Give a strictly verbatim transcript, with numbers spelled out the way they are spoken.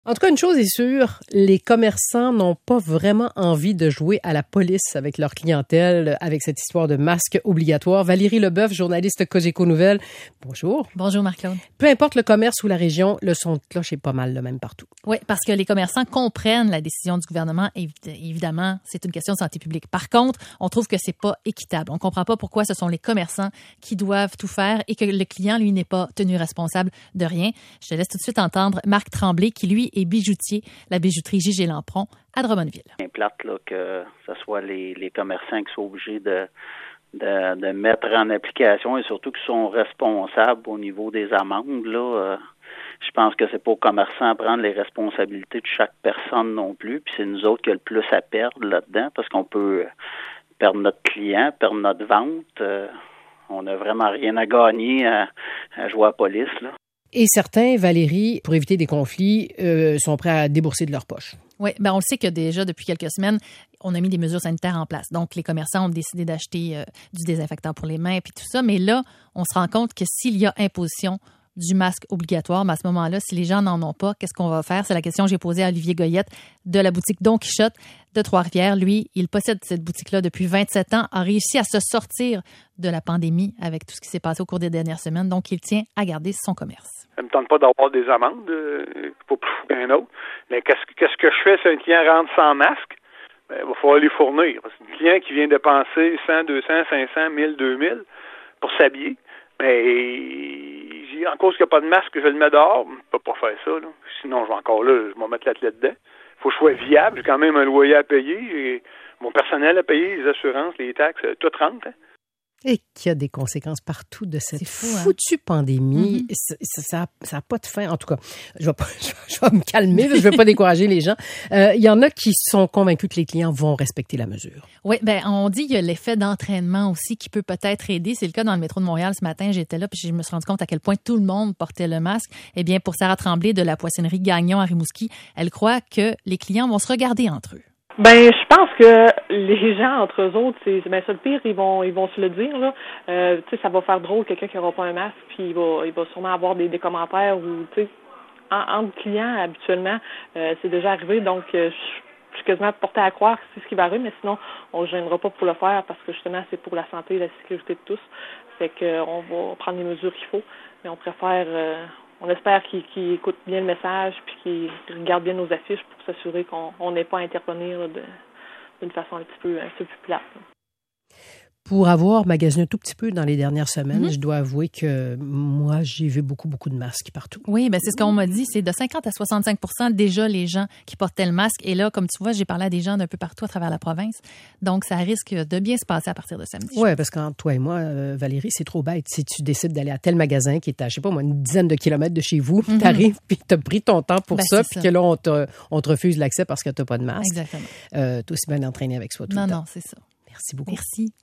En tout cas, une chose est sûre, les commerçants n'ont pas vraiment envie de jouer à la police avec leur clientèle, avec cette histoire de masque obligatoire. Valérie Leboeuf, journaliste Cogeco Nouvelles. Bonjour. Bonjour, Marc-Claude. Peu importe le commerce ou la région, le son de cloche est pas mal le même partout. Oui, parce que les commerçants comprennent la décision du gouvernement. Évidemment, c'est une question de santé publique. Par contre, on trouve que c'est pas équitable. On comprend pas pourquoi ce sont les commerçants qui doivent tout faire et que le client, lui, n'est pas tenu responsable de rien. Je te laisse tout de suite entendre Marc Tremblay, qui, lui, est bijoutier, la bijouterie J G Lampron à Drummondville. C'est plate là, que ce soit les, les commerçants qui sont obligés de, de, de mettre en application et surtout qui sont responsables au niveau des amendes. Là, euh, je pense que c'est pas aux commerçants à prendre les responsabilités de chaque personne non plus. Puis c'est nous autres qui avons le plus à perdre là-dedans parce qu'on peut perdre notre client, perdre notre vente. Euh, on n'a vraiment rien à gagner à, à jouer à la police, là. Et certains, Valérie, pour éviter des conflits, euh, sont prêts à débourser de leur poche. Oui, ben on le sait que déjà depuis quelques semaines, on a mis des mesures sanitaires en place. Donc, les commerçants ont décidé d'acheter euh, du désinfectant pour les mains et tout ça. Mais là, on se rend compte que s'il y a imposition du masque obligatoire, mais à ce moment-là, si les gens n'en ont pas, qu'est-ce qu'on va faire? C'est la question que j'ai posée à Olivier Goyette de la boutique Don Quichotte de Trois-Rivières. Lui, il possède cette boutique-là depuis vingt-sept ans, a réussi à se sortir de la pandémie avec tout ce qui s'est passé au cours des dernières semaines. Donc, il tient à garder son commerce. Ça ne me tente pas d'avoir des amendes, euh, pas plus qu'un autre. Mais qu'est-ce, qu'est-ce que je fais si un client rentre sans masque? Ben, il va falloir les fournir. Parce qu'un client qui vient dépenser cent, deux cents, cinq cents, mille, deux mille pour s'habiller, ben, en cause qu'il n'y a pas de masque, je le mets dehors. Je ne peux pas faire ça, là. Sinon, je vais encore là, je vais mettre l'athlète dedans. Il faut que je sois viable. J'ai quand même un loyer à payer. Et mon personnel à payer, les assurances, les taxes, tout rentre, hein. Et qu'il y a des conséquences partout de cette fou, hein? foutue pandémie. Mm-hmm. Ça n'a ça, ça pas de fin. En tout cas, je vais, pas, je vais me calmer, je ne vais pas décourager les gens. Euh, il y en a qui sont convaincus que les clients vont respecter la mesure. Oui, ben on dit qu'il y a l'effet d'entraînement aussi qui peut peut-être aider. C'est le cas dans le métro de Montréal ce matin. J'étais là puis je me suis rendu compte à quel point tout le monde portait le masque. Eh bien, pour Sarah Tremblay de la poissonnerie Gagnon à Rimouski, elle croit que les clients vont se regarder entre eux. Ben, je pense que les gens entre eux autres, c'est ben ça le pire, ils vont ils vont se le dire là. Euh, tu sais, ça va faire drôle quelqu'un qui n'aura pas un masque, puis il va il va sûrement avoir des, des commentaires ou tu sais, en, entre clients habituellement, euh, c'est déjà arrivé, donc euh, je suis quasiment portée à croire que c'est ce qui va arriver, mais sinon on ne gênera pas pour le faire parce que justement c'est pour la santé et la sécurité de tous. Fait que euh, on va prendre les mesures qu'il faut, mais on préfère euh, on espère qu'ils, qu'ils écoutent bien le message puis qu'ils regardent bien nos affiches pour s'assurer qu'on n'ait pas à intervenir là, de, d'une façon un petit peu, un peu plus plate. Pour avoir magasiné un tout petit peu dans les dernières semaines, mm-hmm. je dois avouer que moi, j'ai vu beaucoup, beaucoup de masques partout. Oui, ben c'est ce qu'on m'a dit. C'est de cinquante à soixante-cinq pour cent déjà les gens qui portaient le masque. Et là, comme tu vois, j'ai parlé à des gens d'un peu partout à travers la province. Donc, ça risque de bien se passer à partir de samedi. Oui, parce qu'entre toi et moi, euh, Valérie, c'est trop bête. Si tu décides d'aller à tel magasin qui est à, je sais pas moi, une dizaine de kilomètres de chez vous, mm-hmm. tu arrives puis tu as pris ton temps pour ben, ça, puis que là, on te, on te refuse l'accès parce que tu n'as pas de masque. Exactement. Euh, tu es aussi bien entraîné avec soi tout non, le temps. Non, non, c'est ça. Merci beaucoup. Merci.